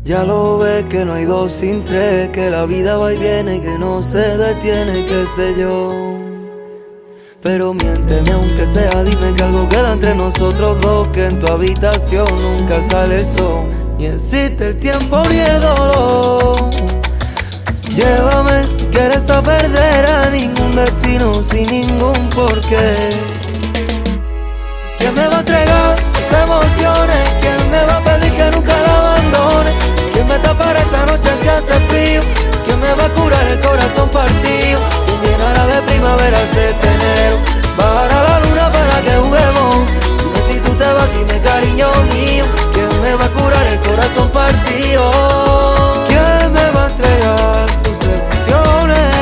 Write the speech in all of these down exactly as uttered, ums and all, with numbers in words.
Ya lo ves que no hay dos sin tres, que la vida va y viene, que no se detiene, qué sé yo. Pero miénteme aunque sea, dime que algo queda entre nosotros dos, que en tu habitación nunca sale el sol, ni existe el tiempo ni el dolor. Llévame si quieres a perder a ningún destino sin ningún porqué. ¿Quién me va a entregar sus emociones? ¿Quién me va a pedir que nunca la abandone? ¿Quién me tapará esta noche si hace frío? ¿Quién me va a curar el corazón partido? ¿Quién llenará de primavera este enero? Bajará la luna para que juguemos. Dime si tú te vas, dime cariño mío. ¿Quién me va a curar el corazón partido? ¿Quién me va a entregar sus emociones?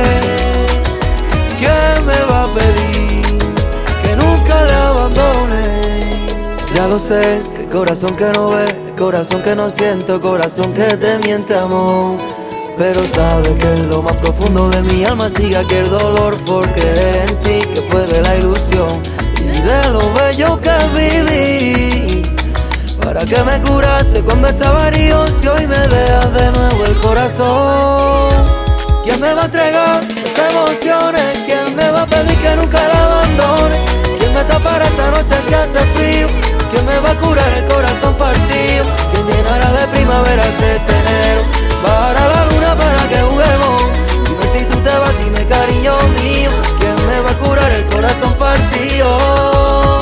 ¿Quién me va a pedir que nunca le abandone? Ya lo sé, que el corazón que no ve, el corazón que no siento, el corazón que te miente, amor. Pero sabes que en lo más profundo de mi alma sigue aquel dolor, porque es en ti que fue de la ilusión y de lo bello que viví. ¿Para qué me curaste cuando estaba herido si hoy me dejas de nuevo el corazón? ¿Quién me va a entregar sus emociones? ¿Quién me va a pedir que nunca la abandone? ¿Quién me tapará esta noche si hace frío? ¿Quién me va a curar el corazón partido? ¿Quién llenará de primavera este enero? Bajará la luna para que juguemos. Dime si tú te vas, dime cariño mío. ¿Quién me va a curar el corazón partido?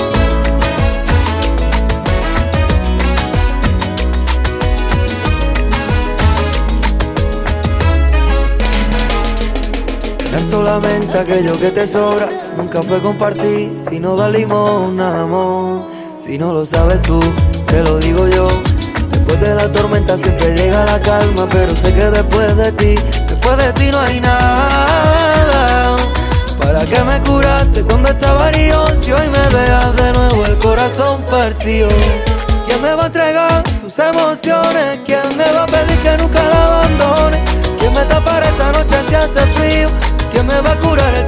Dar solamente aquello que te sobra nunca fue compartir, sino dar limón, amor. Si no lo sabes tú, te lo digo yo. Después de la tormenta siempre llega la calma, pero sé que después de ti, después de ti no hay nada. ¿Para qué me curaste cuando estaba herido si hoy me dejas de nuevo el corazón partido? ¿Quién me va a entregar sus emociones? ¿Quién me va a pedir que nunca la abandone? ¿Quién me tapará esta noche si hace frío? ¿Quién me va a curar el